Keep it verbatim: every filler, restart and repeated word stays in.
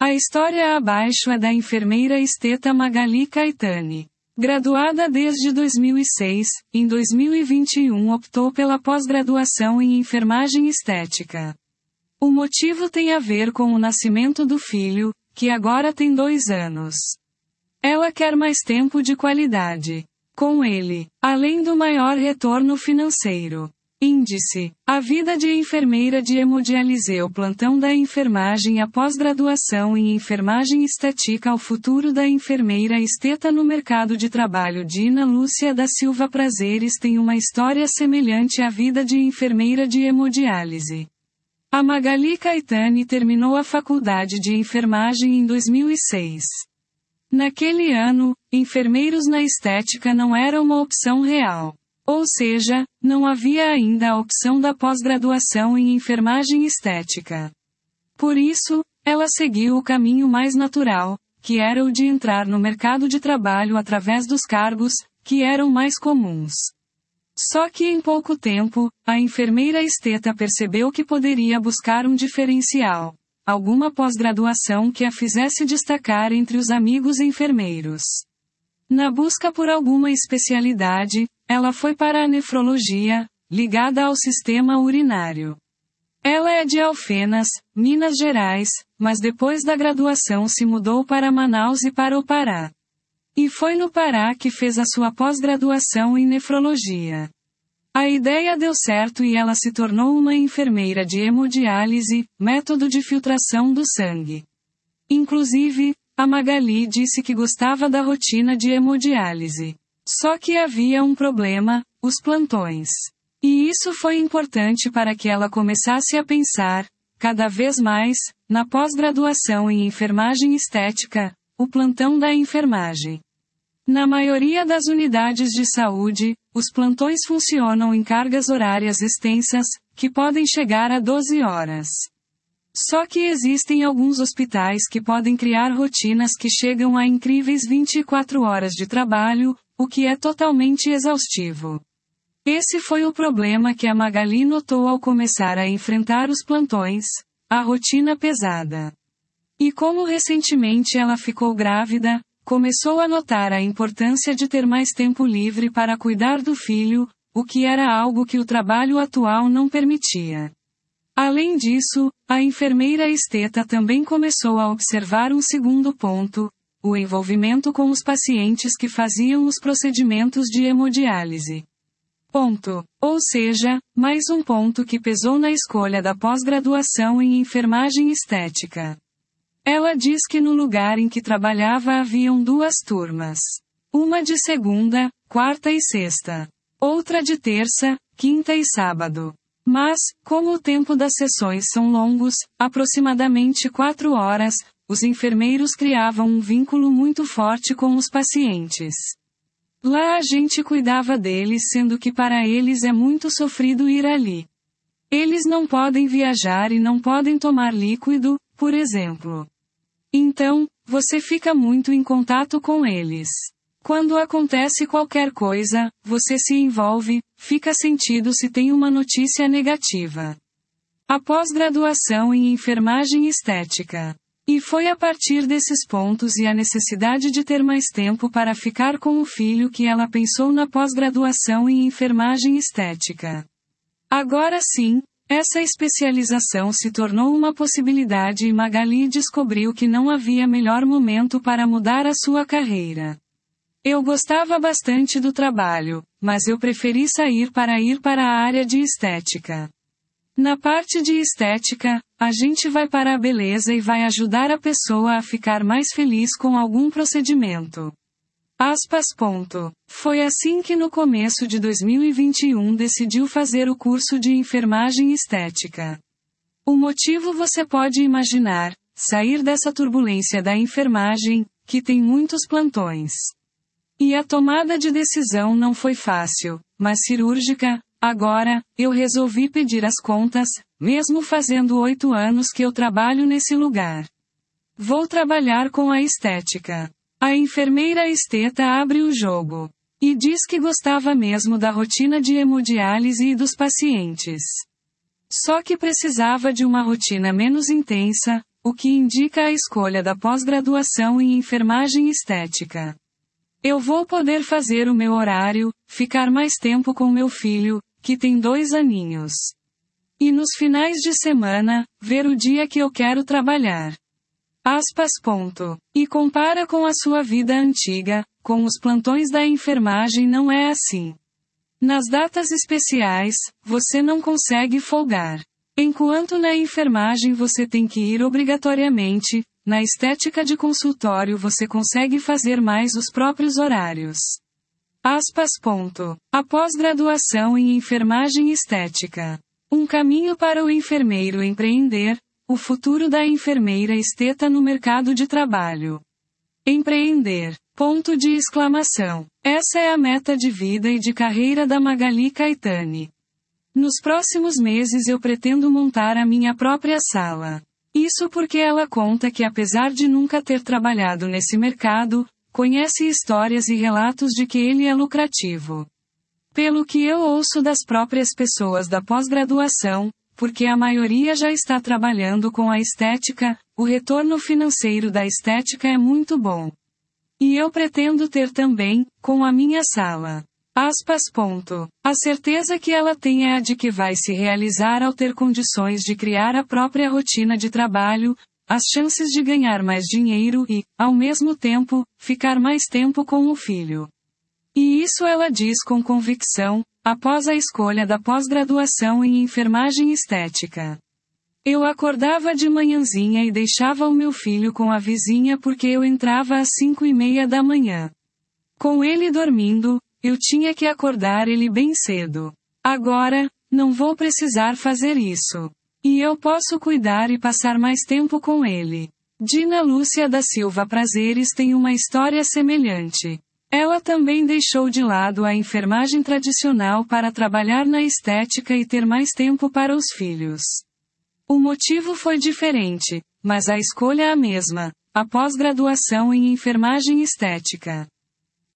A história abaixo é da enfermeira esteta Magali Caetani. Graduada desde dois mil e seis, em dois mil e vinte e um optou pela pós-graduação em enfermagem estética. O motivo tem a ver com o nascimento do filho, que agora tem dois anos. Ela quer mais tempo de qualidade com ele, além do maior retorno financeiro. Índice: a vida de enfermeira de hemodiálise, o plantão da enfermagem, a pós-graduação em enfermagem estética, o futuro da enfermeira esteta no mercado de trabalho. Dina Lúcia da Silva Prazeres tem uma história semelhante à vida de enfermeira de hemodiálise. A Magali Caetani terminou a faculdade de enfermagem em dois mil e seis. Naquele ano, enfermeiros na estética não era uma opção real. Ou seja, não havia ainda a opção da pós-graduação em enfermagem estética. Por isso, ela seguiu o caminho mais natural, que era o de entrar no mercado de trabalho através dos cargos, que eram mais comuns. Só que em pouco tempo, a enfermeira esteta percebeu que poderia buscar um diferencial, alguma pós-graduação que a fizesse destacar entre os amigos enfermeiros. Na busca por alguma especialidade, ela foi para a nefrologia, ligada ao sistema urinário. Ela é de Alfenas, Minas Gerais, mas depois da graduação se mudou para Manaus e para o Pará. E foi no Pará que fez a sua pós-graduação em nefrologia. A ideia deu certo e ela se tornou uma enfermeira de hemodiálise, método de filtração do sangue. Inclusive, a Magali disse que gostava da rotina de hemodiálise. Só que havia um problema: os plantões. E isso foi importante para que ela começasse a pensar, cada vez mais, na pós-graduação em enfermagem estética, o plantão da enfermagem. Na maioria das unidades de saúde, os plantões funcionam em cargas horárias extensas, que podem chegar a doze horas. Só que existem alguns hospitais que podem criar rotinas que chegam a incríveis vinte e quatro horas de trabalho, o que é totalmente exaustivo. Esse foi o problema que a Magali notou ao começar a enfrentar os plantões, a rotina pesada. E como recentemente ela ficou grávida, começou a notar a importância de ter mais tempo livre para cuidar do filho, o que era algo que o trabalho atual não permitia. Além disso, a enfermeira esteta também começou a observar um segundo ponto: o envolvimento com os pacientes que faziam os procedimentos de hemodiálise. Ponto. Ou seja, mais um ponto que pesou na escolha da pós-graduação em enfermagem estética. Ela diz que no lugar em que trabalhava haviam duas turmas. Uma de segunda, quarta e sexta. Outra de terça, quinta e sábado. Mas, como o tempo das sessões são longos, aproximadamente quatro horas, os enfermeiros criavam um vínculo muito forte com os pacientes. Lá a gente cuidava deles, sendo que para eles é muito sofrido ir ali. Eles não podem viajar e não podem tomar líquido, por exemplo. Então, você fica muito em contato com eles. Quando acontece qualquer coisa, você se envolve, fica sentido se tem uma notícia negativa. A pós-graduação em enfermagem estética. E foi a partir desses pontos e a necessidade de ter mais tempo para ficar com o filho que ela pensou na pós-graduação em enfermagem estética. Agora sim, essa especialização se tornou uma possibilidade e Magali descobriu que não havia melhor momento para mudar a sua carreira. Eu gostava bastante do trabalho, mas eu preferi sair para ir para a área de estética. Na parte de estética, a gente vai para a beleza e vai ajudar a pessoa a ficar mais feliz com algum procedimento. Aspas. Ponto. Foi assim que no começo de dois mil e vinte e um decidiu fazer o curso de enfermagem estética. O motivo você pode imaginar: sair dessa turbulência da enfermagem, que tem muitos plantões. E a tomada de decisão não foi fácil, mas cirúrgica. Agora, eu resolvi pedir as contas, mesmo fazendo oito anos que eu trabalho nesse lugar. Vou trabalhar com a estética. A enfermeira esteta abre o jogo. E diz que gostava mesmo da rotina de hemodiálise e dos pacientes. Só que precisava de uma rotina menos intensa, o que indica a escolha da pós-graduação em enfermagem estética. Eu vou poder fazer o meu horário, ficar mais tempo com meu filho, que tem dois aninhos. E nos finais de semana, ver o dia que eu quero trabalhar. Aspas. Ponto. E compara com a sua vida antiga, com os plantões da enfermagem não é assim. Nas datas especiais, você não consegue folgar. Enquanto na enfermagem você tem que ir obrigatoriamente, na estética de consultório você consegue fazer mais os próprios horários. Aspas. Ponto. A pós-graduação em enfermagem estética. Um caminho para o enfermeiro empreender, o futuro da enfermeira esteta no mercado de trabalho. Empreender. Ponto de exclamação. Essa é a meta de vida e de carreira da Magali Caetani. Nos próximos meses eu pretendo montar a minha própria sala. Isso porque ela conta que apesar de nunca ter trabalhado nesse mercado, conhece histórias e relatos de que ele é lucrativo. Pelo que eu ouço das próprias pessoas da pós-graduação, porque a maioria já está trabalhando com a estética, o retorno financeiro da estética é muito bom. E eu pretendo ter também, com a minha sala. Aspas. Ponto. A certeza que ela tem é a de que vai se realizar ao ter condições de criar a própria rotina de trabalho, as chances de ganhar mais dinheiro e, ao mesmo tempo, ficar mais tempo com o filho. E isso ela diz com convicção, após a escolha da pós-graduação em enfermagem estética. Eu acordava de manhãzinha e deixava o meu filho com a vizinha porque eu entrava às cinco e meia da manhã. Com ele dormindo, eu tinha que acordar ele bem cedo. Agora, não vou precisar fazer isso. E eu posso cuidar e passar mais tempo com ele. Dina Lúcia da Silva Prazeres tem uma história semelhante. Ela também deixou de lado a enfermagem tradicional para trabalhar na estética e ter mais tempo para os filhos. O motivo foi diferente, mas a escolha é a mesma: a pós-graduação em enfermagem estética.